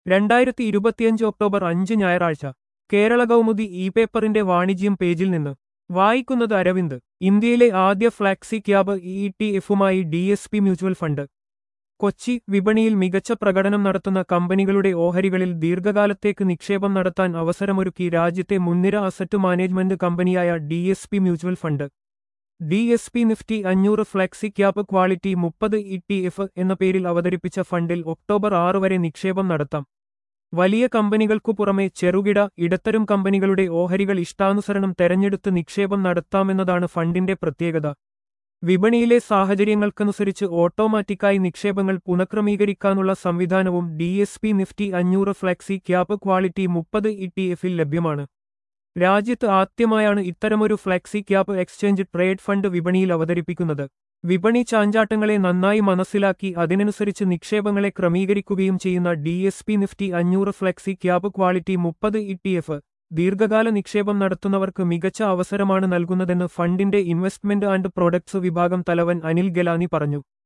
2025 October 5 ഞായറാഴ്ച Kerala Kaumudi E പേപ്പറിന്റെ വാണിജ്യം പേജിൽ നിന്ന് വായിക്കുന്നത് അരവിന്ദ്. ഇന്ത്യയിലെ ആദ്യ ഫ്ലാക്സി ക്യാബ് ETF-മായി DSP മ്യൂച്വൽ ഫണ്ട്. കൊച്ചി വിപണിയിൽ മികച്ച പ്രകടനം നടത്തുന്ന കമ്പനികളുടെ ഓഹരികളിൽ ദീർഘകാലത്തേക്ക് നിക്ഷേപം നടത്താൻ അവസരമൊരുക്കി രാജ്യത്തെ മുൻനിര അസറ്റ് മാനേജ്മെന്റ് കമ്പനിയായ DSP mutual fund. DSP Nifty 500 flexi cap quality 30 ETF എന്ന പേരിൽ അവതരിപ്പിച്ച ഫണ്ടിൽ ഒക്ടോബർ 6 വരെ നിക്ഷേപം നടത്താം. വലിയ കമ്പനികൾക്കു പുറമെ ചെറുകിട, ഇടത്തരം കമ്പനികളുടെ ഓഹരികൾ ഇഷ്ടാനുസരണം തെരഞ്ഞെടുത്ത് നിക്ഷേപം നടത്താമെന്നതാണ് ഫണ്ടിന്റെ പ്രത്യേകത. വിപണിയിലെ സാഹചര്യങ്ങൾക്കനുസരിച്ച് ഓട്ടോമാറ്റിക്കായി നിക്ഷേപങ്ങൾ പുനഃക്രമീകരിക്കാനുള്ള സംവിധാനവും DSP Nifty 500 flexi cap quality 30 ETF-ൽ ലഭ്യമാണ്. രാജ്യത്ത് ആദ്യമായാണ് ഇത്തരമൊരു flexi cap exchange trade fund വിപണിയിൽ അവതരിപ്പിക്കുന്നത്. വിപണി ചാഞ്ചാട്ടങ്ങളെ നന്നായി മനസ്സിലാക്കി അതിനനുസരിച്ച് നിക്ഷേപങ്ങളെ ക്രമീകരിക്കുകയും ചെയ്യുന്ന DSP Nifty 500 flexi cap quality 30 ETF ദീർഘകാല നിക്ഷേപം നടത്തുന്നവർക്ക് മികച്ച അവസരമാണ് നൽകുന്നതെന്ന് ഫണ്ടിന്റെ ഇൻവെസ്റ്റ്മെന്റ് ആൻഡ് പ്രൊഡക്ട്സ് വിഭാഗം തലവൻ അനിൽ ഗലാനി പറഞ്ഞു.